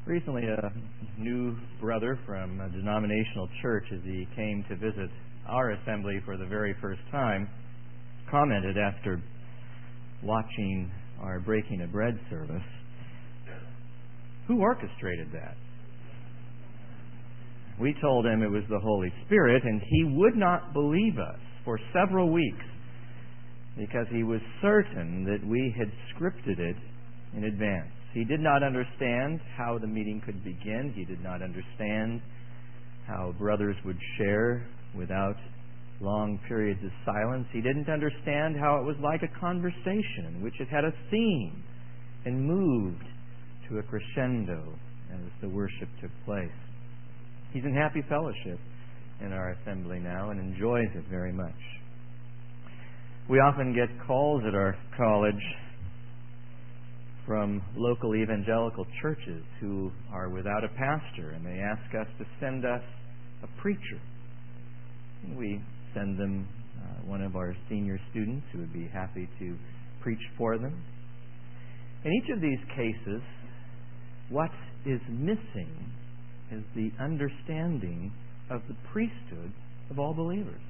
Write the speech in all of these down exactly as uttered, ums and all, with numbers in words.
Recently, a new brother from a denominational church, as he came to visit our assembly for the very first time, commented after watching our breaking of bread service, "Who orchestrated that?" We told him it was the Holy Spirit, and he would not believe us for several weeks because he was certain that we had scripted it in advance. He did not understand how the meeting could begin. He did not understand how brothers would share without long periods of silence. He didn't understand how it was like a conversation in which it had a theme and moved to a crescendo as the worship took place. He's in happy fellowship in our assembly now and enjoys it very much. We often get calls at our college from local evangelical churches who are without a pastor, and they ask us to send us a preacher. And we send them uh, one of our senior students who would be happy to preach for them. In each of these cases, what is missing is the understanding of the priesthood of all believers.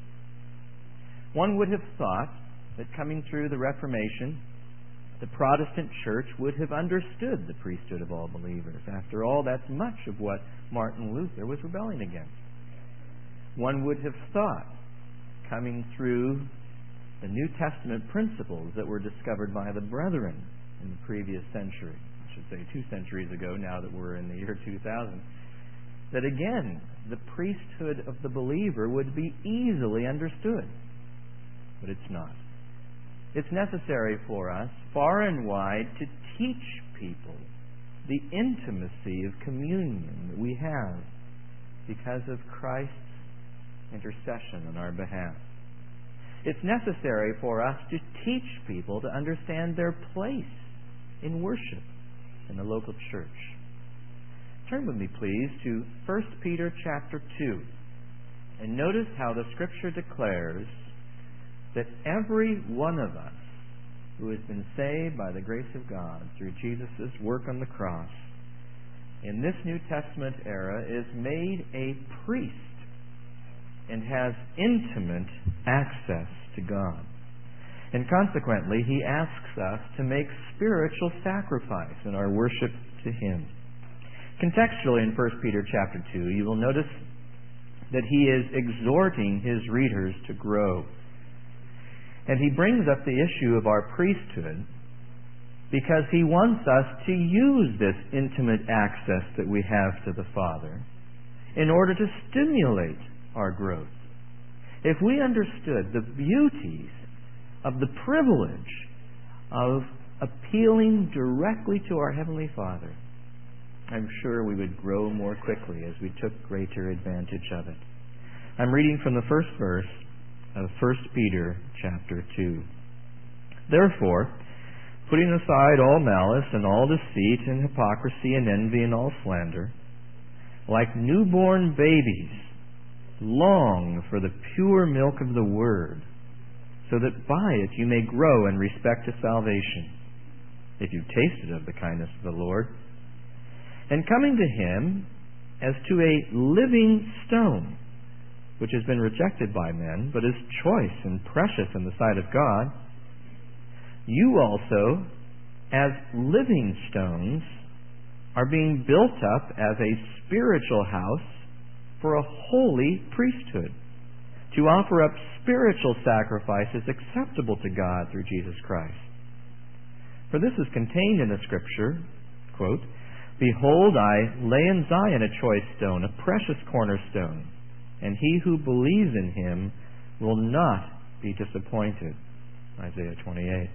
One would have thought that coming through the Reformation, the Protestant church would have understood the priesthood of all believers. After all, that's much of what Martin Luther was rebelling against. One would have thought, coming through the New Testament principles that were discovered by the brethren in the previous century, I should say two centuries ago, now that we're in the year two thousand, that again, the priesthood of the believer would be easily understood. But it's not. It's necessary for us, far and wide, to teach people the intimacy of communion that we have because of Christ's intercession on our behalf. It's necessary for us to teach people to understand their place in worship in the local church. Turn with me, please, to First Peter chapter two, and notice how the Scripture declares that every one of us who has been saved by the grace of God through Jesus' work on the cross in this New Testament era is made a priest and has intimate access to God. And consequently, he asks us to make spiritual sacrifice in our worship to Him. Contextually in First Peter chapter two, you will notice that he is exhorting his readers to grow. And he brings up the issue of our priesthood because he wants us to use this intimate access that we have to the Father in order to stimulate our growth. If we understood the beauties of the privilege of appealing directly to our Heavenly Father, I'm sure we would grow more quickly as we took greater advantage of it. I'm reading from the first verse of First Peter chapter two. Therefore, putting aside all malice and all deceit and hypocrisy and envy and all slander, like newborn babies, long for the pure milk of the Word, so that by it you may grow in respect to salvation, if you've tasted of the kindness of the Lord. And coming to Him as to a living stone, which has been rejected by men, but is choice and precious in the sight of God, you also, as living stones, are being built up as a spiritual house for a holy priesthood, to offer up spiritual sacrifices acceptable to God through Jesus Christ. For this is contained in the Scripture, quote, "Behold, I lay in Zion a choice stone, a precious cornerstone, and he who believes in Him will not be disappointed." Isaiah twenty-eight.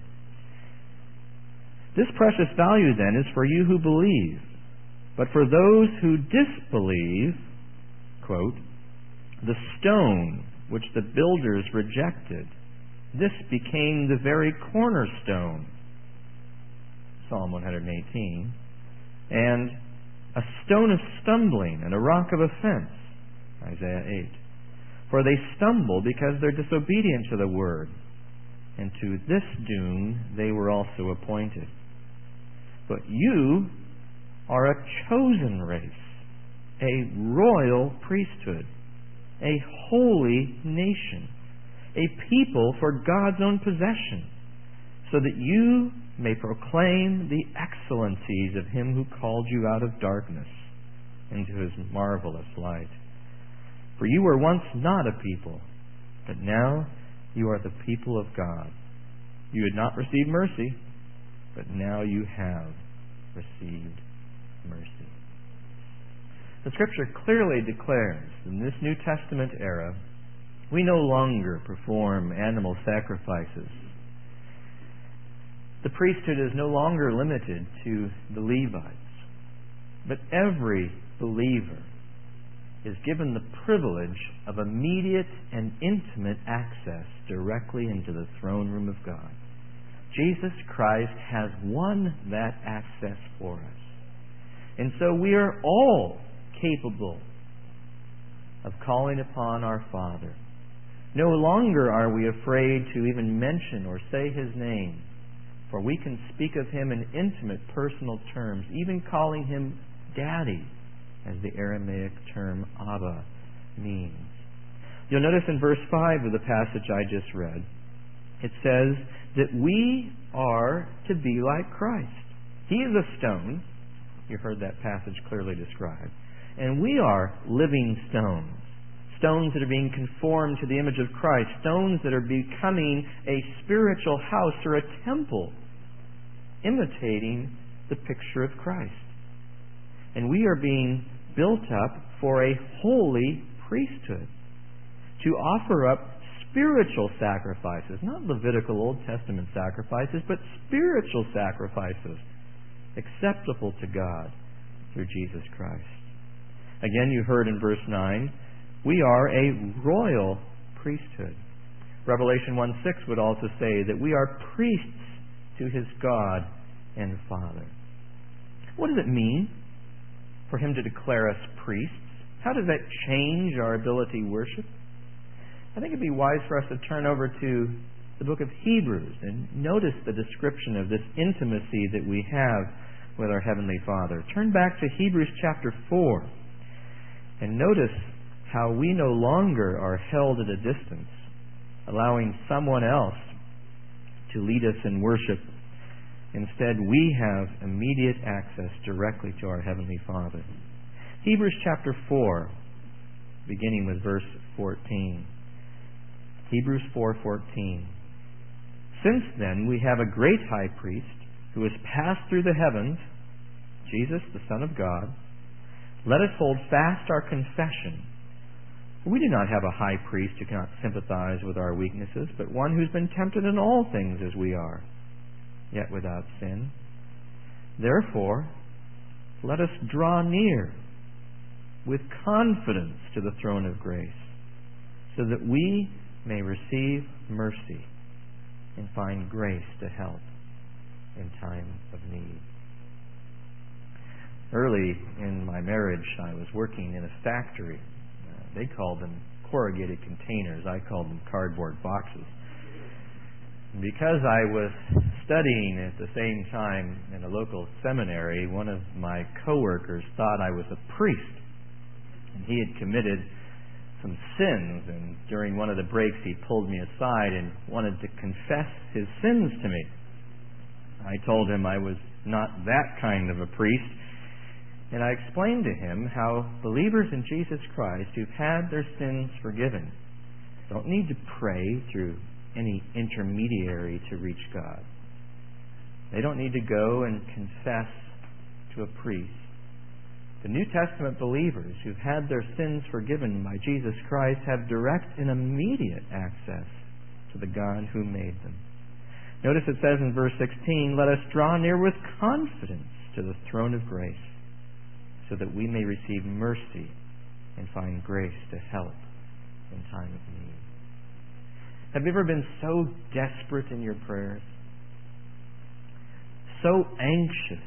This precious value, then, is for you who believe. But for those who disbelieve, quote, "The stone which the builders rejected, this became the very cornerstone," Psalm one eighteen, "and a stone of stumbling and a rock of offense," Isaiah eight. "For they stumble because they're disobedient to the word, and to this doom they were also appointed. But you are a chosen race, a royal priesthood, a holy nation, a people for God's own possession, so that you may proclaim the excellencies of Him who called you out of darkness into His marvelous light. For you were once not a people, but now you are the people of God. You had not received mercy, but now you have received mercy. The Scripture clearly declares in this New Testament era, we no longer perform animal sacrifices. The priesthood is no longer limited to the Levites, but every believer is given the privilege of immediate and intimate access directly into the throne room of God. Jesus Christ has won that access for us. And so we are all capable of calling upon our Father. No longer are we afraid to even mention or say His name, for we can speak of Him in intimate personal terms, even calling Him Daddy, as the Aramaic term Abba means. You'll notice in verse five of the passage I just read, it says that we are to be like Christ. He is a stone. You heard that passage clearly described. And we are living stones. Stones that are being conformed to the image of Christ. Stones that are becoming a spiritual house or a temple, imitating the picture of Christ. And we are being built up for a holy priesthood to offer up spiritual sacrifices, not Levitical Old Testament sacrifices, but spiritual sacrifices acceptable to God through Jesus Christ. Again, you heard in verse nine, we are a royal priesthood. Revelation one six would also say that we are priests to His God and Father. What does it mean for Him to declare us priests? How does that change our ability to worship? I think it'd be wise for us to turn over to the book of Hebrews and notice the description of this intimacy that we have with our Heavenly Father. Turn back to Hebrews chapter four and notice how we no longer are held at a distance, allowing someone else to lead us in worship. Instead, we have immediate access directly to our Heavenly Father. Hebrews chapter four, beginning with verse fourteen. Hebrews four fourteen. Since then we have a great high priest who has passed through the heavens, Jesus, the Son of God. Let us hold fast our confession. We do not have a high priest who cannot sympathize with our weaknesses, but one who's been tempted in all things as we are, yet without sin. Therefore, let us draw near with confidence to the throne of grace, so that we may receive mercy and find grace to help in time of need. Early in my marriage, I was working in a factory. Uh, they called them corrugated containers. I called them cardboard boxes. And because I was studying at the same time in a local seminary, one of my coworkers thought I was a priest. And he had committed some sins, and during one of the breaks he pulled me aside and wanted to confess his sins to me. I told him I was not that kind of a priest, and I explained to him how believers in Jesus Christ who've had their sins forgiven don't need to pray through any intermediary to reach God. They don't need to go and confess to a priest. The New Testament believers who've had their sins forgiven by Jesus Christ have direct and immediate access to the God who made them. Notice it says in verse sixteen, let us draw near with confidence to the throne of grace, so that we may receive mercy and find grace to help in time of need. Have you ever been so desperate in your prayers? So anxious?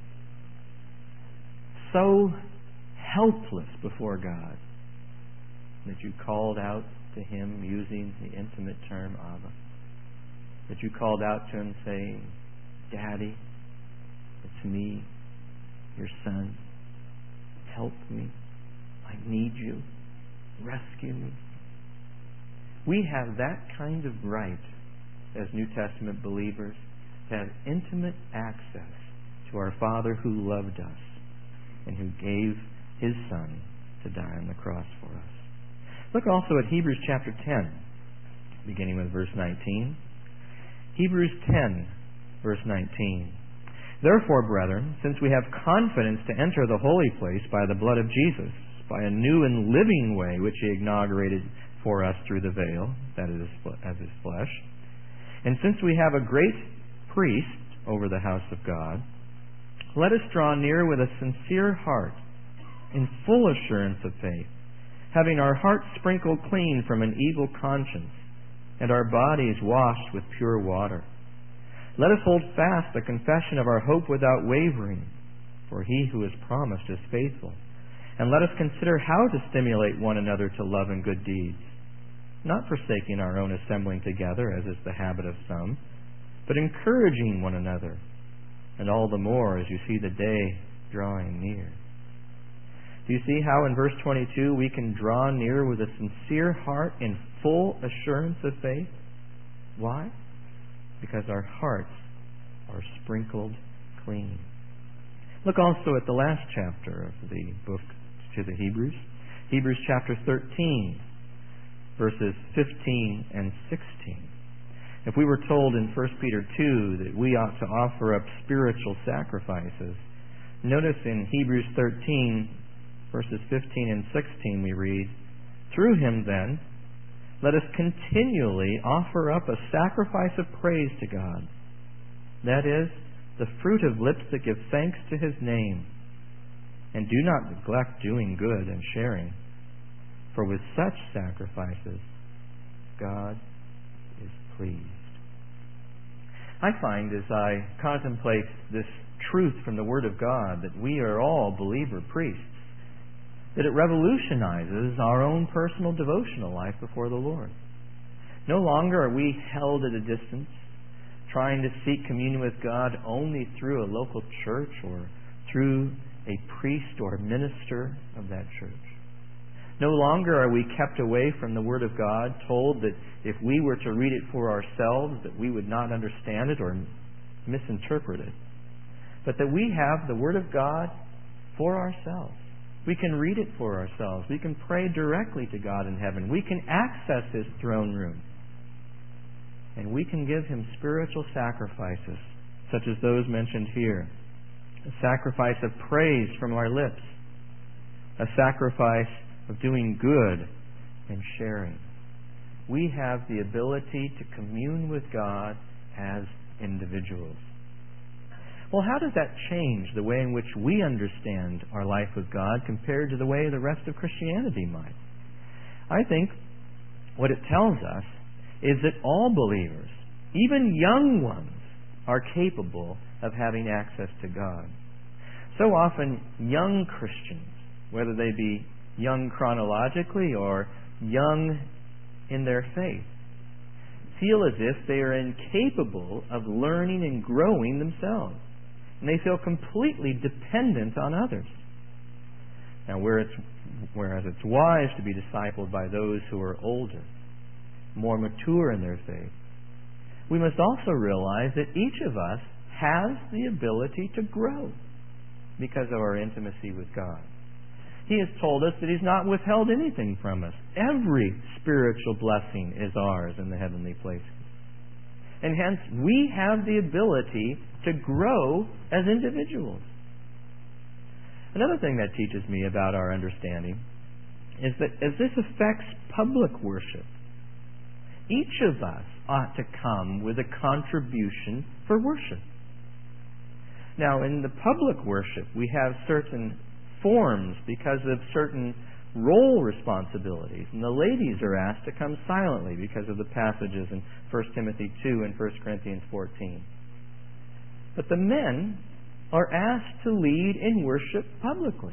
So helpless before God that you called out to Him using the intimate term Abba? That you called out to Him saying, Daddy, it's me. your Son. Help me. I need you. Rescue me. We have that kind of right as New Testament believers to have intimate access to our Father who loved us and who gave His Son to die on the cross for us. Look also at Hebrews chapter ten, beginning with verse nineteen. Hebrews ten, verse nineteen. Therefore, brethren, since we have confidence to enter the holy place by the blood of Jesus, by a new and living way which He inaugurated for us through the veil, that is, as His flesh, and since we have a great priest over the house of God, let us draw near with a sincere heart, in full assurance of faith, having our hearts sprinkled clean from an evil conscience, and our bodies washed with pure water. Let us hold fast the confession of our hope without wavering, for He who has promised is faithful. And let us consider how to stimulate one another to love and good deeds, not forsaking our own assembling together, as is the habit of some, but encouraging one another, and all the more as you see the day drawing near. Do you see how in verse twenty-two we can draw near with a sincere heart in full assurance of faith? Why? Because our hearts are sprinkled clean. Look also at the last chapter of the book to the Hebrews. Hebrews chapter thirteen, verses fifteen and sixteen. If we were told in First Peter two that we ought to offer up spiritual sacrifices, notice in Hebrews thirteen, verses fifteen and sixteen, we read, "Through Him, then, let us continually offer up a sacrifice of praise to God. That is, the fruit of lips that give thanks to His name. And do not neglect doing good and sharing, for with such sacrifices God is pleased." I find as I contemplate this truth from the Word of God that we are all believer priests, that it revolutionizes our own personal devotional life before the Lord. No longer are we held at a distance, trying to seek communion with God only through a local church or through a priest or minister of that church. No longer are we kept away from the Word of God, told that if we were to read it for ourselves, that we would not understand it or misinterpret it, but that we have the Word of God for ourselves. We can read it for ourselves. We can pray directly to God in heaven. We can access His throne room. And we can give Him spiritual sacrifices, such as those mentioned here. A sacrifice of praise from our lips. A sacrifice of doing good and sharing. We have the ability to commune with God as individuals. Well, how does that change the way in which we understand our life with God compared to the way the rest of Christianity might? I think what it tells us is that all believers, even young ones, are capable of having access to God. So often, young Christians, whether they be young chronologically or young in their faith, feel as if they are incapable of learning and growing themselves. And they feel completely dependent on others. Now, where it's, whereas it's wise to be discipled by those who are older, more mature in their faith, we must also realize that each of us has the ability to grow because of our intimacy with God. He has told us that He's not withheld anything from us. Every spiritual blessing is ours in the heavenly places. And hence, we have the ability to grow as individuals. Another thing that teaches me about our understanding is that as this affects public worship, each of us ought to come with a contribution for worship. Now, in the public worship, we have certain forms because of certain role responsibilities. And the ladies are asked to come silently because of the passages in First Timothy two and First Corinthians fourteen. But the men are asked to lead in worship publicly.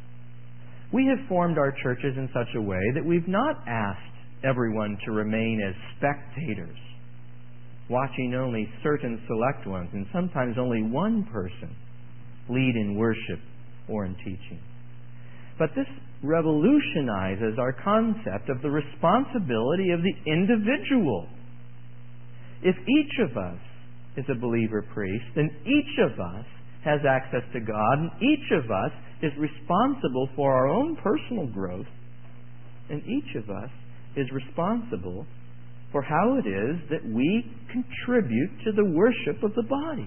We have formed our churches in such a way that we've not asked everyone to remain as spectators, watching only certain select ones, and sometimes only one person lead in worship or in teaching. But this revolutionizes our concept of the responsibility of the individual. If each of us is a believer priest, then each of us has access to God, and each of us is responsible for our own personal growth, and each of us is responsible for how it is that we contribute to the worship of the body.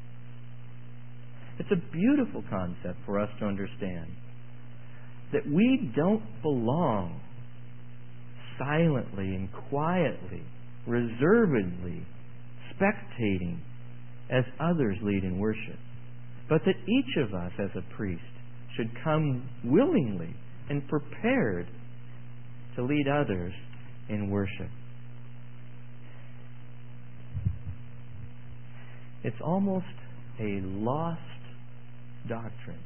It's a beautiful concept for us to understand that we don't belong silently and quietly, reservedly, spectating as others lead in worship, but that each of us as a priest should come willingly and prepared to lead others in worship. It's almost a lost doctrine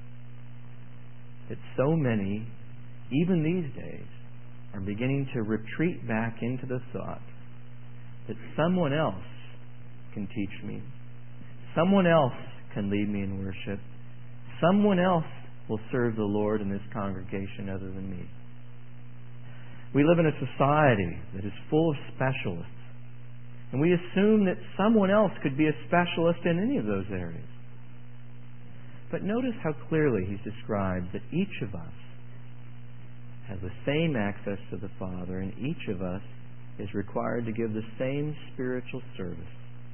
that so many, even these days, are beginning to retreat back into the thought that someone else can teach me, someone else can lead me in worship, someone else will serve the Lord in this congregation other than me. We live in a society that is full of specialists, and we assume that someone else could be a specialist in any of those areas. But notice how clearly he's described that each of us has the same access to the Father, and each of us is required to give the same spiritual service.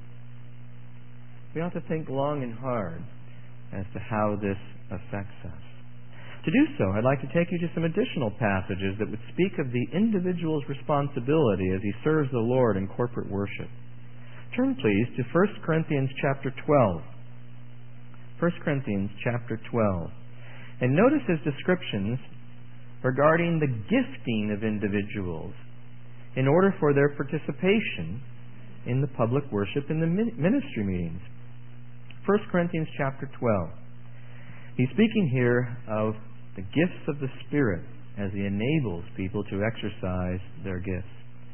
We ought to think long and hard as to how this affects us. To do so, I'd like to take you to some additional passages that would speak of the individual's responsibility as he serves the Lord in corporate worship. Turn, please, to First Corinthians chapter twelve. First Corinthians chapter twelve. And notice his descriptions regarding the gifting of individuals in order for their participation in the public worship in the ministry meetings. First Corinthians chapter twelve. He's speaking here of the gifts of the Spirit as he enables people to exercise their gifts.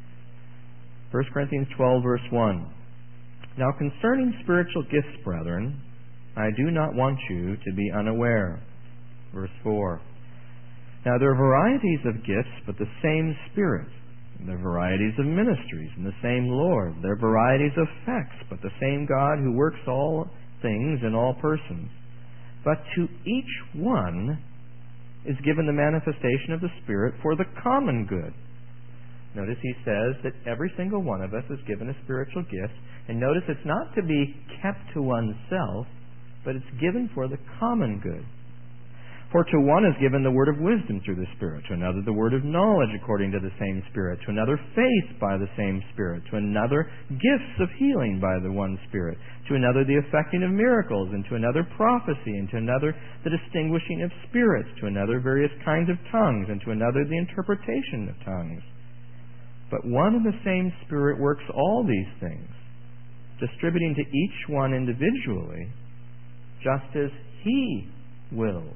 First Corinthians twelve, verse one. Now concerning spiritual gifts, brethren, I do not want you to be unaware. Verse four. Now there are varieties of gifts, but the same Spirit. There are varieties of ministries, and the same Lord. There are varieties of effects, but the same God who works all things in all persons. But to each one is given the manifestation of the Spirit for the common good. Notice he says that every single one of us is given a spiritual gift. And notice it's not to be kept to oneself, but it's given for the common good. For to one is given the word of wisdom through the Spirit, to another the word of knowledge according to the same Spirit, to another faith by the same Spirit, to another gifts of healing by the one Spirit, to another the effecting of miracles, and to another prophecy, and to another the distinguishing of spirits, to another various kinds of tongues, and to another the interpretation of tongues. But one and the same Spirit works all these things, distributing to each one individually, just as He wills.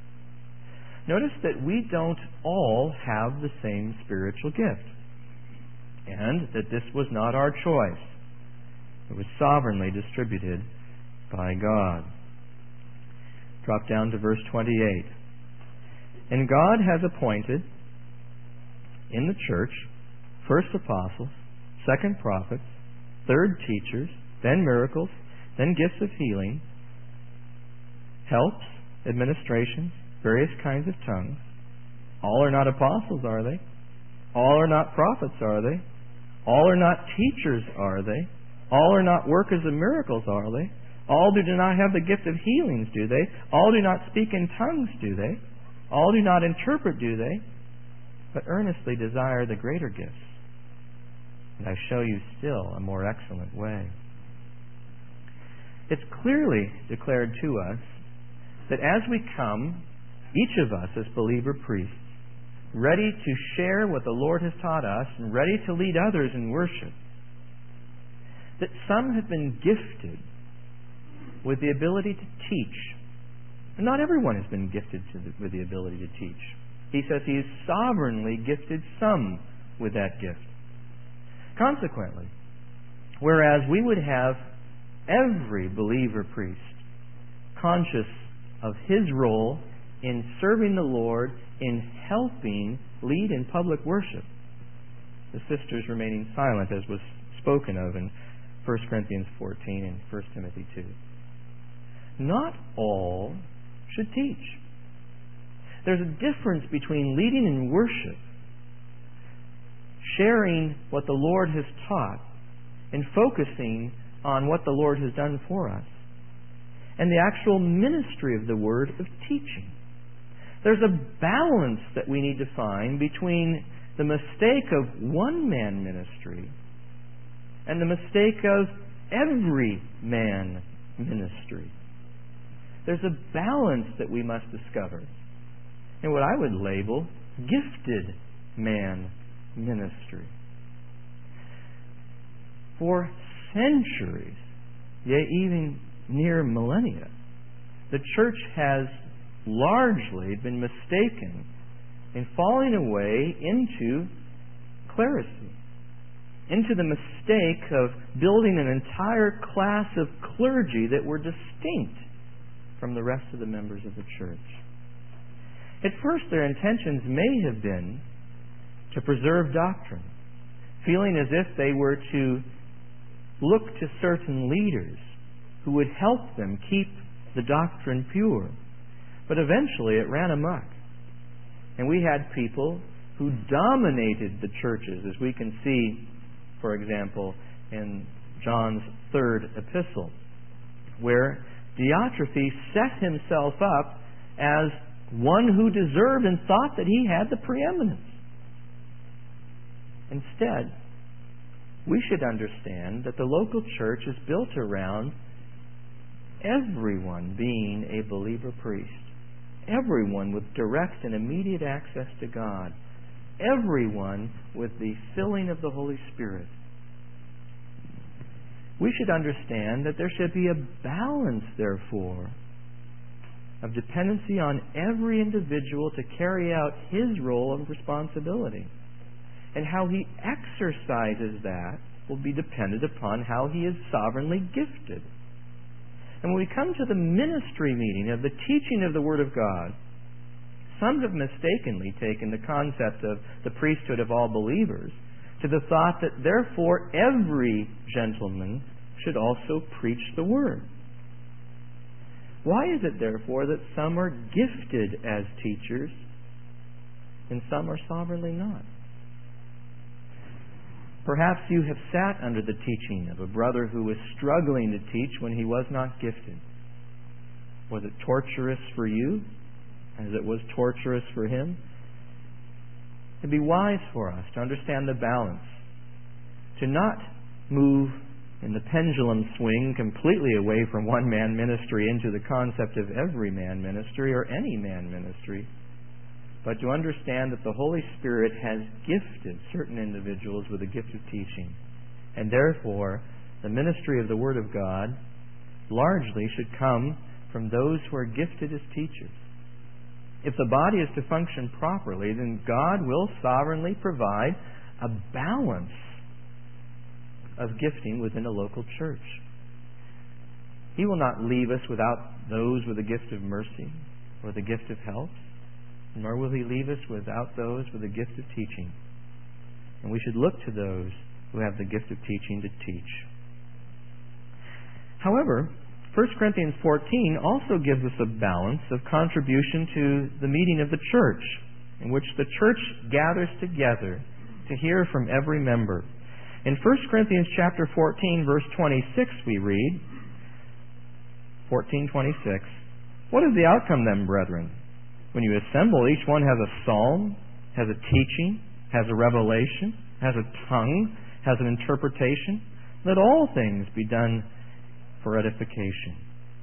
Notice that we don't all have the same spiritual gift, and that this was not our choice. It was sovereignly distributed by God. Drop down to verse twenty-eight. And God has appointed in the church first apostles, second prophets, third teachers, then miracles, then gifts of healing, helps, administrations, various kinds of tongues. All are not apostles, are they? All are not prophets, are they? All are not teachers, are they? All are not workers of miracles, are they? All do not have the gift of healings, do they? All do not speak in tongues, do they? All do not interpret, do they? But earnestly desire the greater gifts. And I show you still a more excellent way. It's clearly declared to us that as we come, each of us as believer priests, ready to share what the Lord has taught us and ready to lead others in worship, that some have been gifted with the ability to teach. And not everyone has been gifted to the, with the ability to teach. He says He has sovereignly gifted some with that gift. Consequently, whereas we would have every believer priest conscious of his role in serving the Lord, in helping lead in public worship. The sisters remaining silent, as was spoken of in First Corinthians fourteen and First Timothy two. Not all should teach. There's a difference between leading in worship, sharing what the Lord has taught, and focusing on what the Lord has done for us, and the actual ministry of the Word of teaching. There's a balance that we need to find between the mistake of one-man ministry and the mistake of every man ministry. There's a balance that we must discover in what I would label gifted man ministry. For centuries, yea, even near millennia, the church has largely been mistaken in falling away into clerisy, into the mistake of building an entire class of clergy that were distinct from the rest of the members of the church. At first, their intentions may have been to preserve doctrine, feeling as if they were to look to certain leaders who would help them keep the doctrine pure. But eventually it ran amok. And we had people who dominated the churches, as we can see, for example, in John's third epistle, where Diotrephes set himself up as one who deserved and thought that he had the preeminence. Instead, we should understand that the local church is built around everyone being a believer priest, everyone with direct and immediate access to God, everyone with the filling of the Holy Spirit. We should understand that there should be a balance, therefore, of dependency on every individual to carry out his role of responsibility. And how he exercises that will be dependent upon how he is sovereignly gifted. And when we come to the ministry meeting of the teaching of the Word of God, some have mistakenly taken the concept of the priesthood of all believers to the thought that therefore every gentleman should also preach the Word. Why is it therefore that some are gifted as teachers and some are sovereignly not? Perhaps you have sat under the teaching of a brother who was struggling to teach when he was not gifted. Was it torturous for you as it was torturous for him? It'd be wise for us to understand the balance, to not move in the pendulum swing completely away from one-man ministry into the concept of every man ministry or any man ministry, but to understand that the Holy Spirit has gifted certain individuals with a gift of teaching. And therefore, the ministry of the Word of God largely should come from those who are gifted as teachers. If the body is to function properly, then God will sovereignly provide a balance of gifting within a local church. He will not leave us without those with a gift of mercy or the gift of help, nor will He leave us without those with a gift of teaching. And we should look to those who have the gift of teaching to teach. However, First Corinthians fourteen also gives us a balance of contribution to the meeting of the church, in which the church gathers together to hear from every member. In First Corinthians chapter fourteen, verse twenty-six, we read, fourteen twenty-six, "What is the outcome then, brethren? When you assemble, each one has a psalm, has a teaching, has a revelation, has a tongue, has an interpretation. Let all things be done for edification."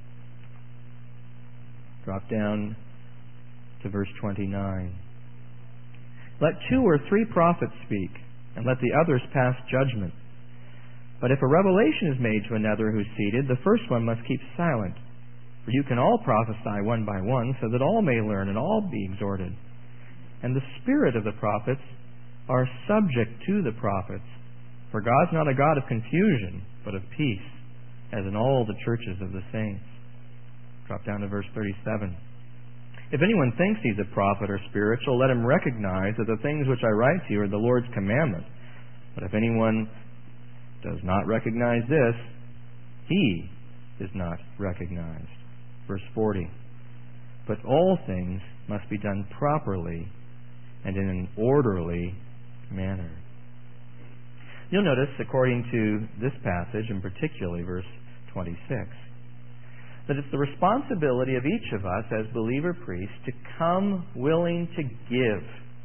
Drop down to verse twenty-nine. "Let two or three prophets speak, and let the others pass judgment. But if a revelation is made to another who is seated, the first one must keep silent. For you can all prophesy one by one, so that all may learn and all be exhorted. And the spirit of the prophets are subject to the prophets. For God's not a God of confusion, but of peace, as in all the churches of the saints." Drop down to verse thirty-seven. If anyone thinks he's a prophet or spiritual, let him recognize that the things which I write to you are the Lord's commandment. But if anyone does not recognize this, he is not recognized. Verse forty. But all things must be done properly and in an orderly manner. You'll notice, according to this passage, and particularly verse twenty-six, that it's the responsibility of each of us as believer priests to come willing to give.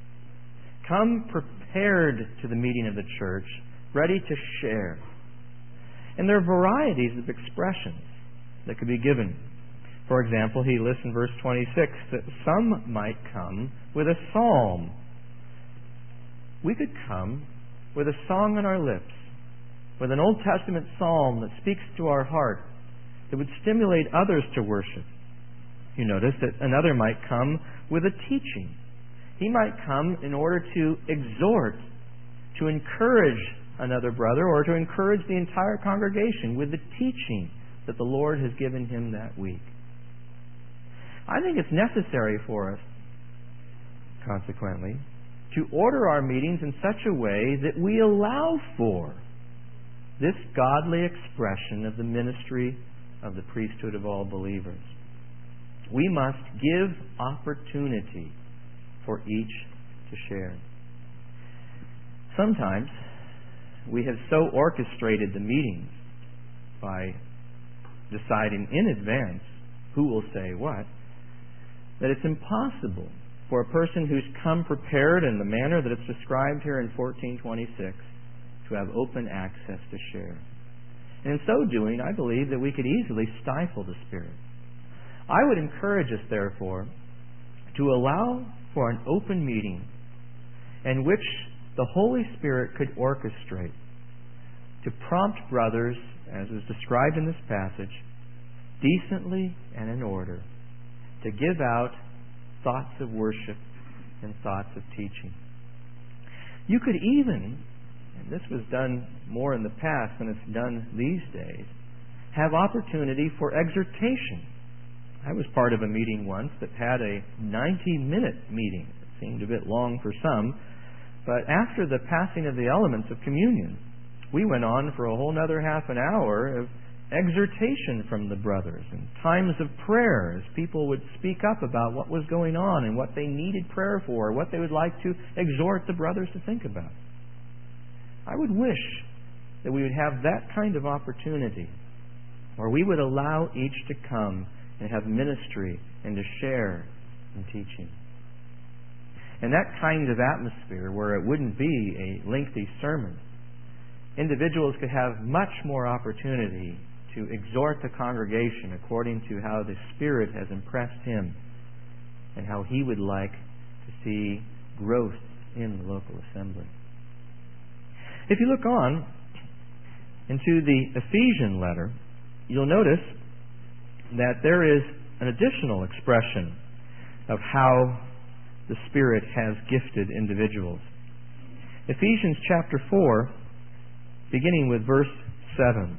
Come prepared to the meeting of the church, ready to share. And there are varieties of expressions that could be given. For example, he lists in verse twenty-six that some might come with a psalm. We could come with a song on our lips, with an Old Testament psalm that speaks to our heart, that would stimulate others to worship. You notice that another might come with a teaching. He might come in order to exhort, to encourage another brother, or to encourage the entire congregation with the teaching that the Lord has given him that week. I think it's necessary for us, consequently, to order our meetings in such a way that we allow for this godly expression of the ministry of the priesthood of all believers. We must give opportunity for each to share. Sometimes we have so orchestrated the meetings by deciding in advance who will say what, that it's impossible for a person who's come prepared in the manner that it's described here in fourteen twenty-six to have open access to share. And in so doing, I believe that we could easily stifle the Spirit. I would encourage us, therefore, to allow for an open meeting in which the Holy Spirit could orchestrate to prompt brothers, as is described in this passage, decently and in order, to give out thoughts of worship and thoughts of teaching. You could even, and this was done more in the past than it's done these days, have opportunity for exhortation. I was part of a meeting once that had a ninety-minute meeting. It seemed a bit long for some, but after the passing of the elements of communion, we went on for a whole another half an hour of exhortation from the brothers and times of prayer as people would speak up about what was going on and what they needed prayer for, what they would like to exhort the brothers to think about. I would wish that we would have that kind of opportunity where we would allow each to come and have ministry and to share in teaching. And that kind of atmosphere where it wouldn't be a lengthy sermon, individuals could have much more opportunity to exhort the congregation according to how the Spirit has impressed him and how he would like to see growth in the local assembly. If you look on into the Ephesian letter, you'll notice that there is an additional expression of how the Spirit has gifted individuals. Ephesians chapter four, beginning with verse seven.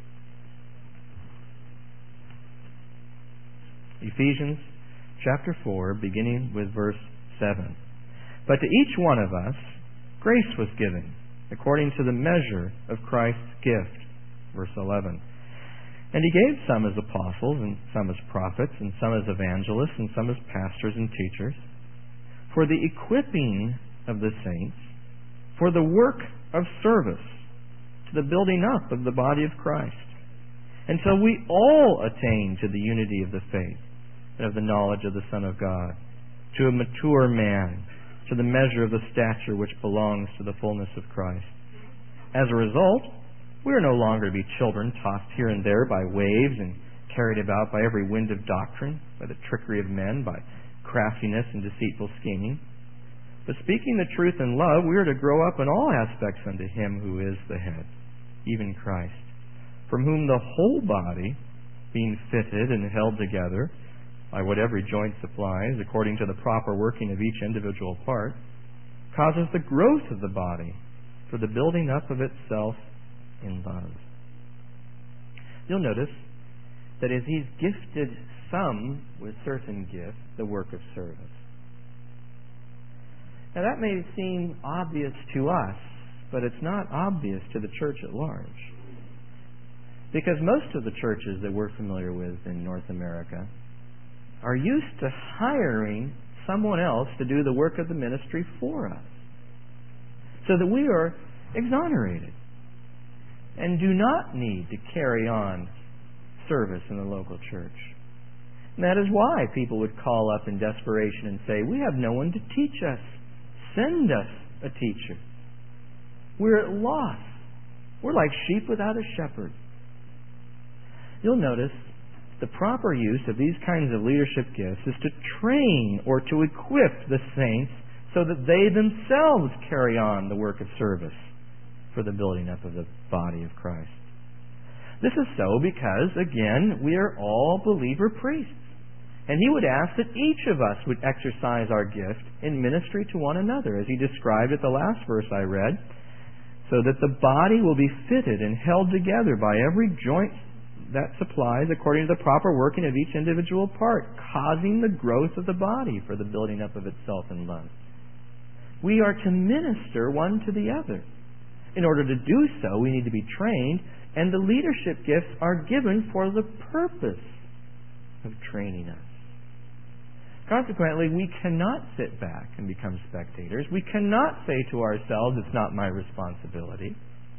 Ephesians chapter four, beginning with verse seven. But to each one of us grace was given, according to the measure of Christ's gift. Verse eleven. And he gave some as apostles, and some as prophets, and some as evangelists, and some as pastors and teachers, for the equipping of the saints, for the work of service, to the building up of the body of Christ, until we all attain to the unity of the faith and of the knowledge of the Son of God, to a mature man, to the measure of the stature which belongs to the fullness of Christ. As a result, we are no longer to be children tossed here and there by waves and carried about by every wind of doctrine, by the trickery of men, by craftiness and deceitful scheming. But speaking the truth in love, we are to grow up in all aspects unto Him who is the head, even Christ, from whom the whole body, being fitted and held together by what every joint supplies, according to the proper working of each individual part, causes the growth of the body for the building up of itself in love. You'll notice that as He's gifted some with certain gifts the work of service. Now that may seem obvious to us, but it's not obvious to the church at large. Because most of the churches that we're familiar with in North America are used to hiring someone else to do the work of the ministry for us, so that we are exonerated and do not need to carry on service in the local church. And that is why people would call up in desperation and say, "We have no one to teach us. Send us a teacher. We're at loss. We're like sheep without a shepherd." You'll notice the proper use of these kinds of leadership gifts is to train or to equip the saints so that they themselves carry on the work of service for the building up of the body of Christ. This is so because, again, we are all believer priests. And he would ask that each of us would exercise our gift in ministry to one another, as he described at the last verse I read, so that the body will be fitted and held together by every joint that supplies according to the proper working of each individual part, causing the growth of the body for the building up of itself in love. We are to minister one to the other. In order to do so, we need to be trained, and the leadership gifts are given for the purpose of training us. Consequently, we cannot sit back and become spectators. We cannot say to ourselves, "It's not my responsibility."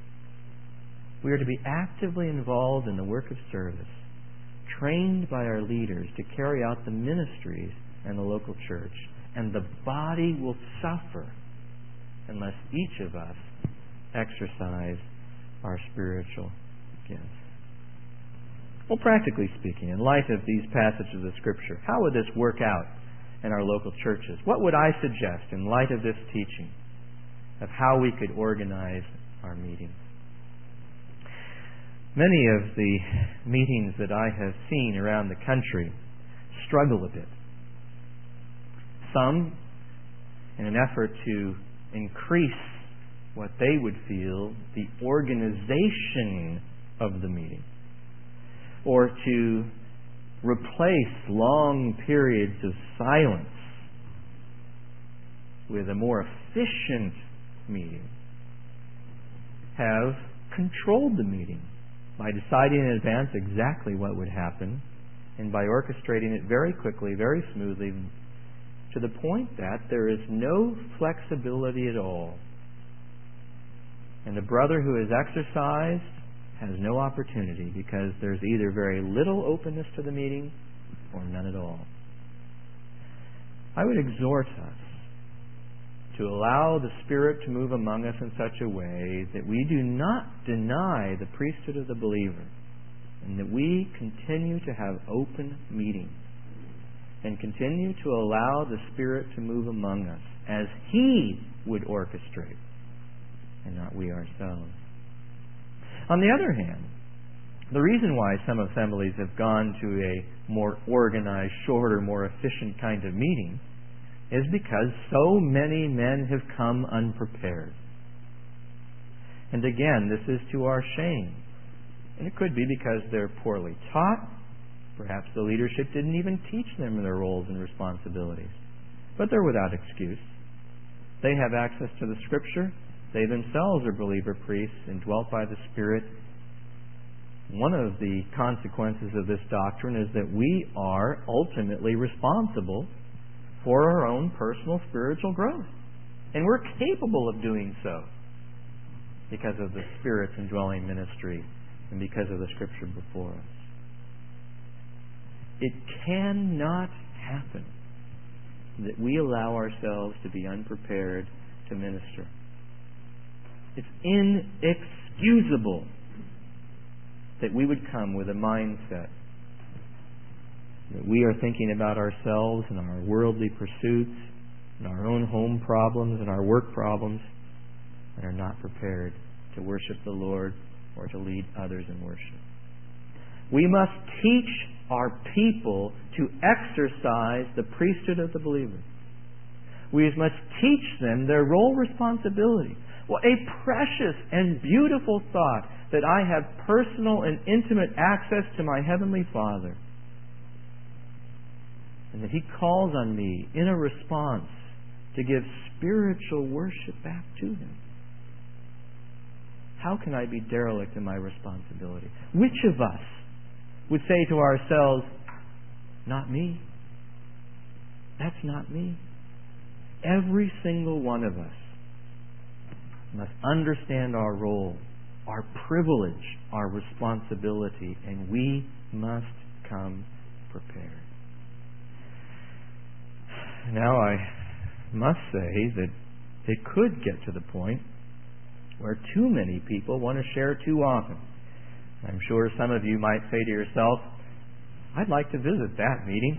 We are to be actively involved in the work of service, trained by our leaders to carry out the ministries in the local church, and the body will suffer unless each of us exercise our spiritual gifts. Well, practically speaking, in light of these passages of Scripture, how would this work out in our local churches? What would I suggest in light of this teaching of how we could organize our meetings? Many of the meetings that I have seen around the country struggle a bit. Some, in an effort to increase what they would feel the organization of the meeting, or to replace long periods of silence with a more efficient meeting, have controlled the meeting by deciding in advance exactly what would happen and by orchestrating it very quickly, very smoothly, to the point that there is no flexibility at all. And the brother who is exercised has no opportunity because there's either very little openness to the meeting or none at all. I would exhort us to allow the Spirit to move among us in such a way that we do not deny the priesthood of the believer, and that we continue to have open meetings and continue to allow the Spirit to move among us as He would orchestrate, and not we ourselves. On the other hand, the reason why some assemblies have gone to a more organized, shorter, more efficient kind of meeting is because so many men have come unprepared. And again, this is to our shame. And it could be because they're poorly taught. Perhaps the leadership didn't even teach them their roles and responsibilities. But they're without excuse. They have access to the Scripture. They themselves are believer priests and dwelt by the Spirit. One of the consequences of this doctrine is that we are ultimately responsible for our own personal spiritual growth. And we're capable of doing so because of the Spirit's indwelling ministry and because of the Scripture before us. It cannot happen that we allow ourselves to be unprepared to minister. It's inexcusable that we would come with a mindset that we are thinking about ourselves and our worldly pursuits and our own home problems and our work problems and are not prepared to worship the Lord or to lead others in worship. We must teach our people to exercise the priesthood of the believer. We must teach them their role responsibility. Well, a precious and beautiful thought that I have personal and intimate access to my Heavenly Father. and that He calls on me in a response to give spiritual worship back to Him. How can I be derelict in my responsibility? Which of us would say to ourselves, not me? That's not me. Every single one of us must understand our role, our privilege, our responsibility, and we must come prepared. Now, I must say that it could get to the point where too many people want to share too often. I'm sure some of you might say to yourself, I'd like to visit that meeting.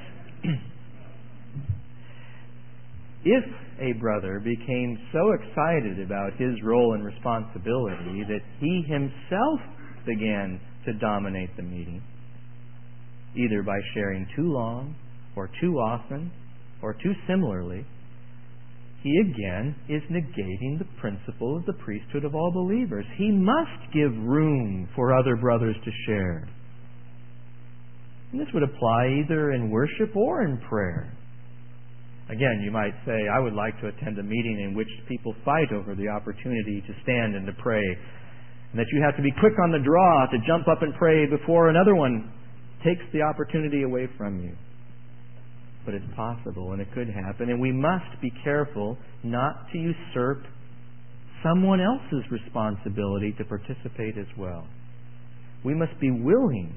If a brother became so excited about his role and responsibility that he himself began to dominate the meeting, either by sharing too long or too often or too similarly, he again is negating the principle of the priesthood of all believers. He must give room for other brothers to share. And this would apply either in worship or in prayer. Again, you might say, I would like to attend a meeting in which people fight over the opportunity to stand and to pray, and that you have to be quick on the draw to jump up and pray before another one takes the opportunity away from you. But it's possible, and it could happen, and we must be careful not to usurp someone else's responsibility to participate as well. We must be willing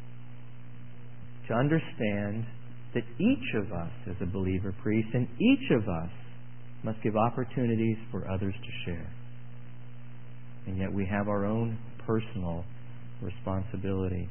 to understand that each of us is a believer priest, and each of us must give opportunities for others to share. And yet we have our own personal responsibility.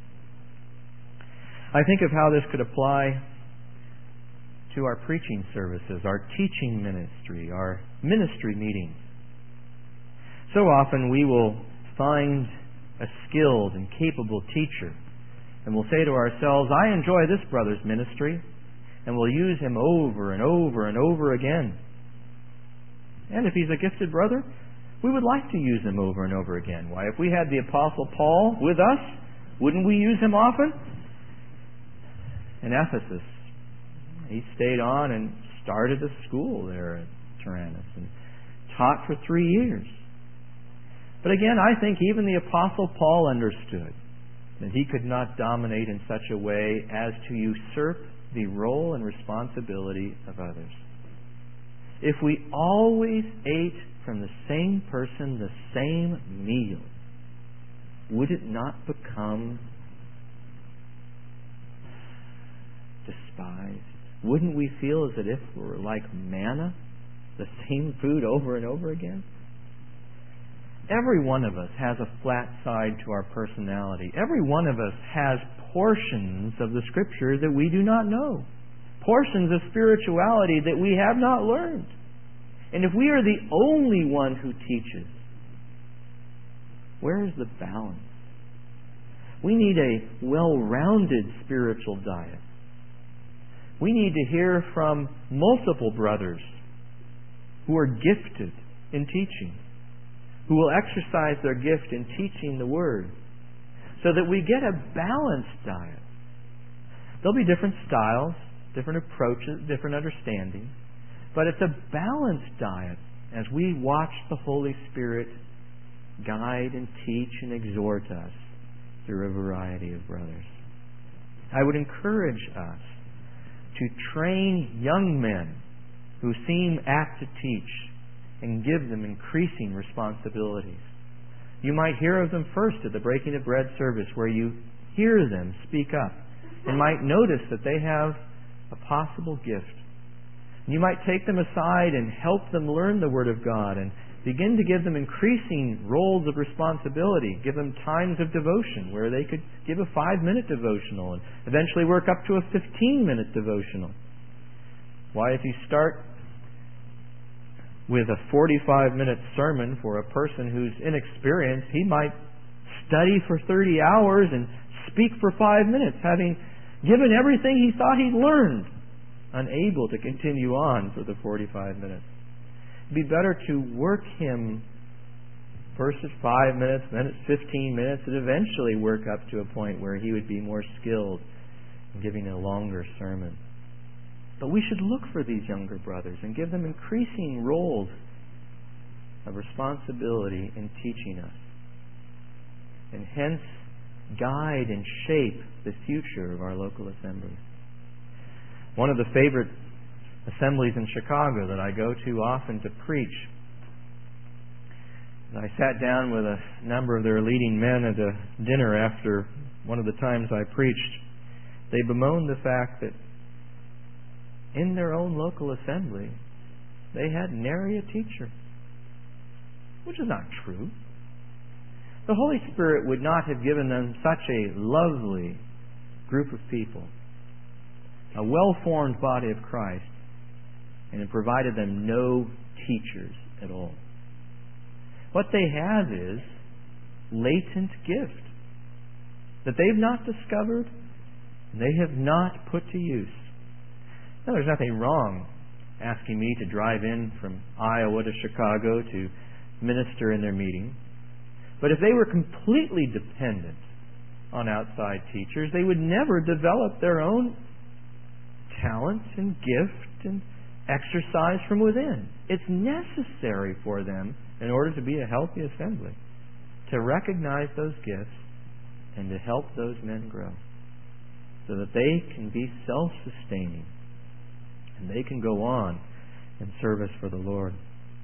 I think of how this could apply to our preaching services, our teaching ministry, our ministry meetings. So often we will find a skilled and capable teacher, and we'll say to ourselves, I enjoy this brother's ministry, and we'll use him over and over and over again. And if he's a gifted brother, we would like to use him over and over again. Why, if we had the Apostle Paul with us, wouldn't we use him often? In Ephesus, he stayed on and started a school there at Tyrannus and taught for three years. But again, I think even the Apostle Paul understood that he could not dominate in such a way as to usurp the role and responsibility of others. If we always ate from the same person the same meal, would it not become despised? Wouldn't we feel as if we were like manna, the same food over and over again? Every one of us has a flat side to our personality. Every one of us has portions of the Scripture that we do not know. Portions of spirituality that we have not learned. And if we are the only one who teaches, where is the balance? We need a well-rounded spiritual diet. We need to hear from multiple brothers who are gifted in teaching, who will exercise their gift in teaching the Word, so that we get a balanced diet. There'll be different styles, different approaches, different understandings, but it's a balanced diet as we watch the Holy Spirit guide and teach and exhort us through a variety of brothers. I would encourage us to train young men who seem apt to teach and give them increasing responsibilities. You might hear of them first at the breaking of bread service, where you hear them speak up and might notice that they have a possible gift. You might take them aside and help them learn the Word of God and begin to give them increasing roles of responsibility. Give them times of devotion where they could give a five-minute devotional and eventually work up to a fifteen-minute devotional. Why, if you start with a forty-five-minute sermon for a person who's inexperienced, he might study for thirty hours and speak for five minutes, having given everything he thought he'd learned, unable to continue on for the forty-five minutes. It'd be better to work him first at five minutes, then at fifteen minutes, and eventually work up to a point where he would be more skilled and giving a longer sermon. But we should look for these younger brothers and give them increasing roles of responsibility in teaching us, and hence guide and shape the future of our local assemblies. One of the favorite assemblies in Chicago that I go to often to preach, I sat down with a number of their leading men at a dinner after one of the times I preached. They bemoaned the fact that in their own local assembly, they had nary a teacher, which is not true. The Holy Spirit would not have given them such a lovely group of people, a well-formed body of Christ, and it provided them no teachers at all. What they have is latent gift that they've not discovered, they have not put to use. Now, there's nothing wrong asking me to drive in from Iowa to Chicago to minister in their meeting. But if they were completely dependent on outside teachers, they would never develop their own talent and gift and exercise from within. It's necessary for them, in order to be a healthy assembly, to recognize those gifts and to help those men grow so that they can be self-sustaining and they can go on in service for the Lord.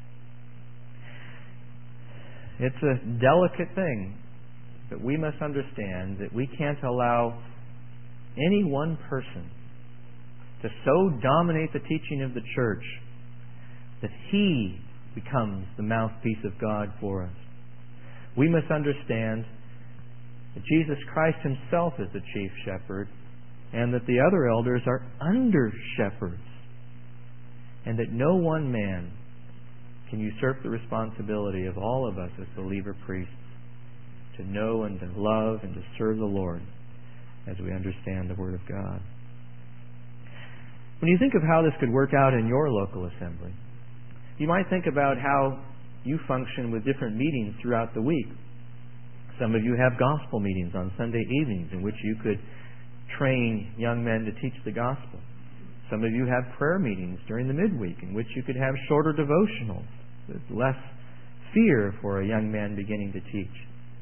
It's a delicate thing, but we must understand that we can't allow any one person to so dominate the teaching of the church that he becomes the mouthpiece of God for us. We must understand that Jesus Christ Himself is the chief shepherd and that the other elders are under shepherds, and that no one man can usurp the responsibility of all of us as believer priests to know and to love and to serve the Lord as we understand the Word of God. When you think of how this could work out in your local assembly, you might think about how you function with different meetings throughout the week. Some of you have gospel meetings on Sunday evenings in which you could train young men to teach the gospel. Some of you have prayer meetings during the midweek in which you could have shorter devotionals with less fear for a young man beginning to teach.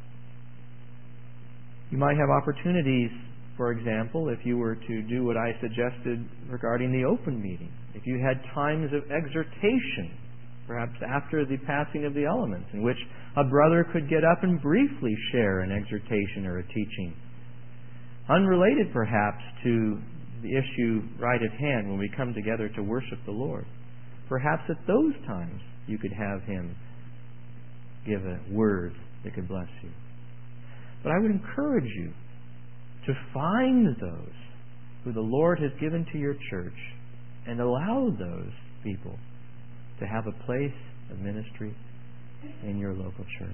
You might have opportunities, for example, if you were to do what I suggested regarding the open meeting. If you had times of exhortation, perhaps after the passing of the elements, in which a brother could get up and briefly share an exhortation or a teaching, unrelated perhaps to the issue right at hand when we come together to worship the Lord. Perhaps at those times you could have him give a word that could bless you. But I would encourage you to find those who the Lord has given to your church and allow those people to have a place of ministry in your local church.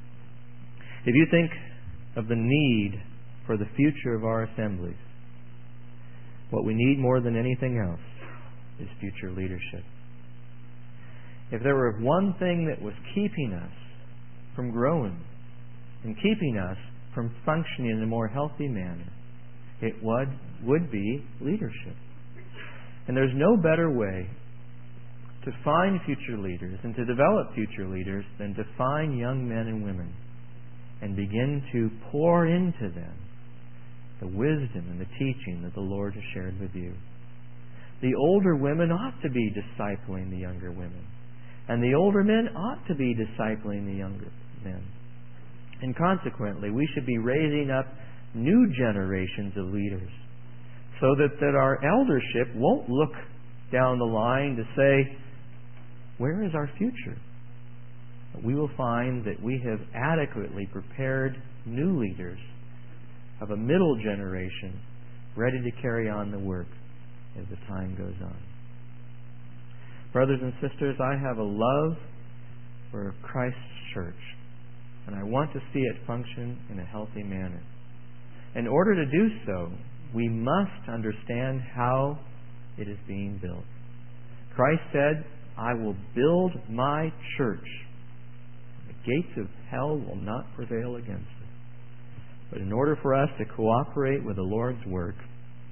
If you think of the need for the future of our assemblies, what we need more than anything else is future leadership. If there were one thing that was keeping us from growing and keeping us from functioning in a more healthy manner, it would, would be leadership. And there's no better way to find future leaders and to develop future leaders than to find young men and women and begin to pour into them the wisdom and the teaching that the Lord has shared with you. The older women ought to be discipling the younger women, and the older men ought to be discipling the younger men. And consequently, we should be raising up new generations of leaders so that, that our eldership won't look down the line to say, where is our future? But we will find that we have adequately prepared new leaders of a middle generation ready to carry on the work as the time goes on. Brothers and sisters, I have a love for Christ's church, and I want to see it function in a healthy manner. In order to do so, we must understand how it is being built. Christ said, I will build my church. The gates of hell will not prevail against it. But in order for us to cooperate with the Lord's work,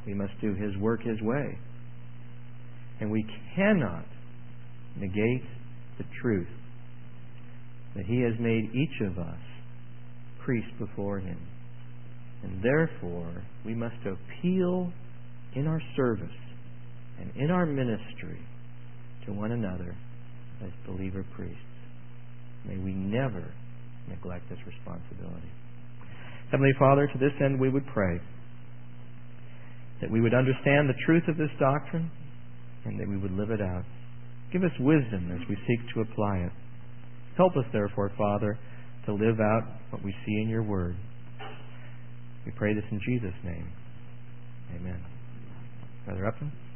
We must do His work His way. And we cannot negate the truth that He has made each of us priest before Him. And therefore, we must appeal in our service and in our ministry to one another as believer priests. May we never neglect this responsibility. Heavenly Father, to this end we would pray that we would understand the truth of this doctrine and that we would live it out. Give us wisdom as we seek to apply it. Help us, therefore, Father, to live out what we see in your word. We pray this in Jesus' name. Amen. Brother Upton?